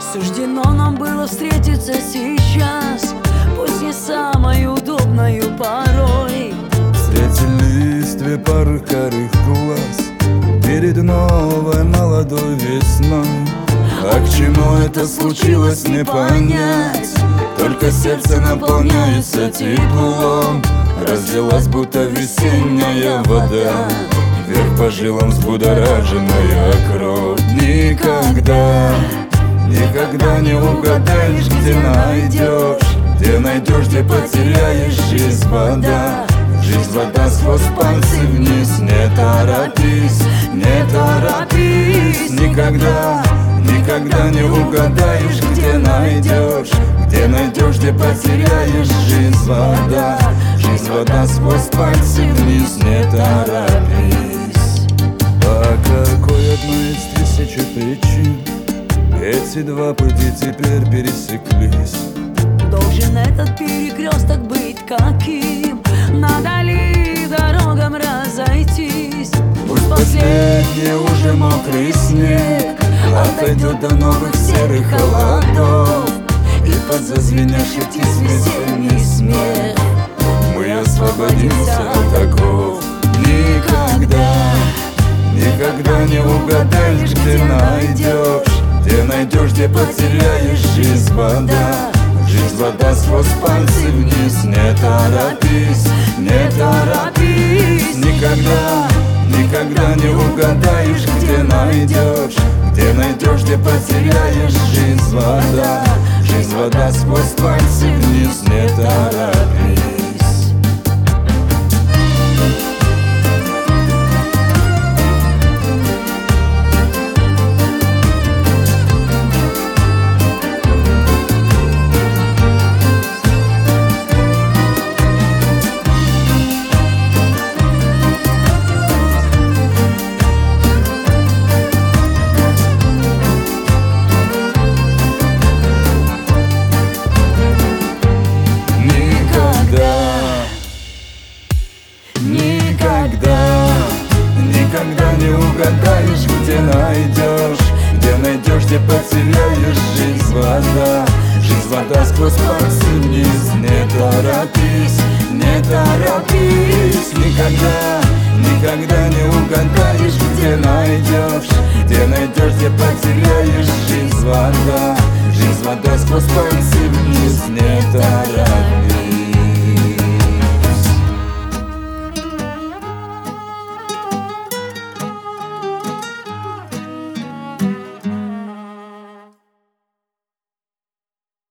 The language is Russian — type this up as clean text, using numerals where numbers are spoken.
Суждено нам было встретиться сейчас, пусть не самой удобною порой. В свете листве пары карих глаз перед новой молодой весной. А к чему это случилось, не понять. Только сердце наполняется теплом. Разлилась будто весенняя вода, вверх по жилам взбудораженная кровь. Никогда, никогда не угадаешь, где найдешь, где потеряешь. Жизнь вода, жизнь вода сквозь пальцы вниз. Не торопись, не торопись. Никогда, никогда не угадаешь, где найдешь, где потеряешь. Жизнь вода сквозь пальцы вниз. Не торопись. По какой одной из тысячи причин эти два пути теперь пересеклись? Должен этот перекресток быть каким? Надо ли дорогам разойтись? Пусть последний уже мокрый снег отойдет до новых серых холодов, и под зазвеневший птиц весенний смех мы освободимся от оков. Никогда, никогда не угадаешь, где найдешь, где потеряешь. Жизнь вода сквозь пальцы вниз. Не торопись, не торопись. Никогда, никогда не угадаешь, где найдешь, где потеряешь. Жизнь вода сквозь пальцы вниз. Не торопись. Никогда не угадаешь, где найдешь, где потеряешь. Жизнь вода сквозь пальцы вниз. Не торопись, не торопись. Никогда, никогда